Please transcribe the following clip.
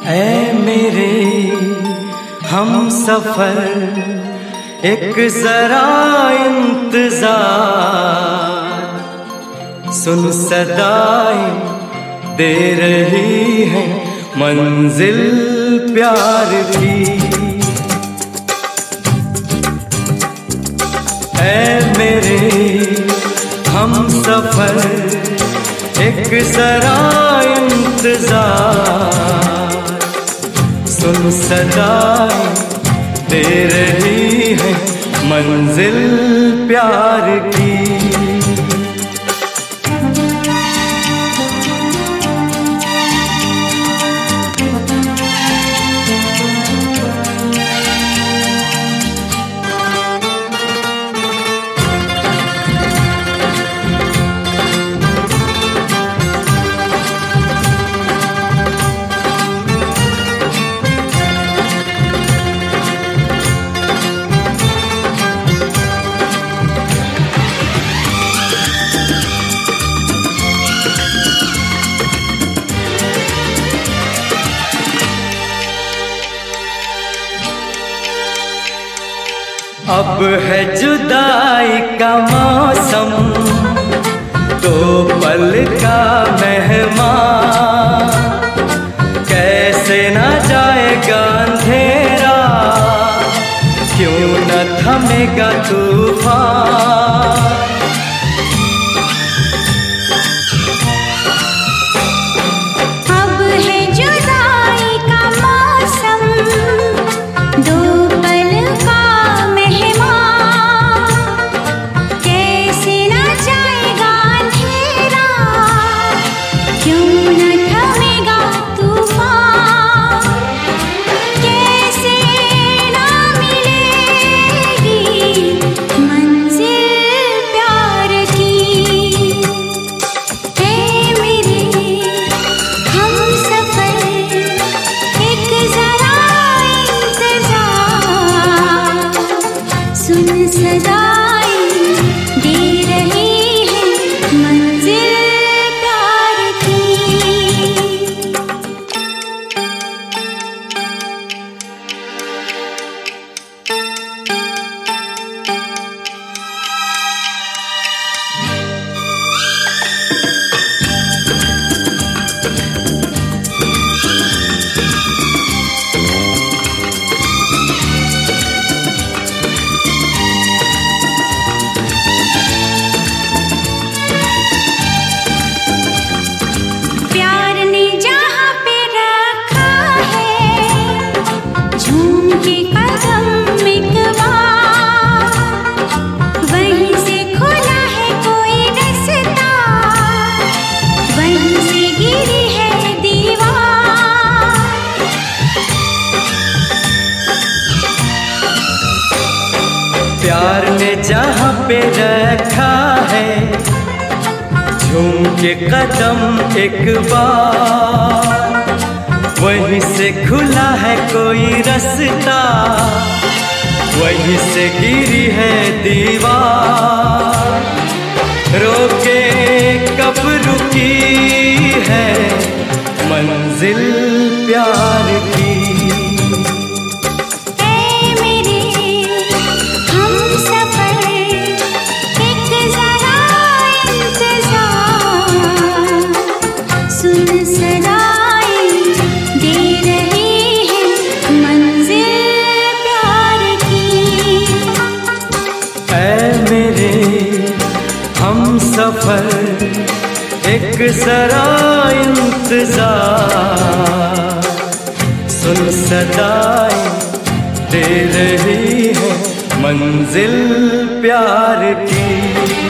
ऐ मेरे हम सफर एक जरा इंतजार, सुन सदाएं दे रही है मंजिल प्यार की। ऐ मेरे हम सफर एक जरा इंतजार, सुन सदाएं दे रही है मंजिल प्यार की। अब है जुदाई का मौसम, दो पल का मेहमान, कैसे न जाएगा अंधेरा, क्यों न थमेगा तूफान। प्यार ने जहाँ पे रखा है झूम के कदम एक बार, वहीं से खुला है कोई रास्ता, वहीं से गिरी है दीवार। रोके कब रुकी है मंजिल प्यार की। सफर एक जरा इंतजार, सुन सदाएं दे रही है मंजिल प्यार की।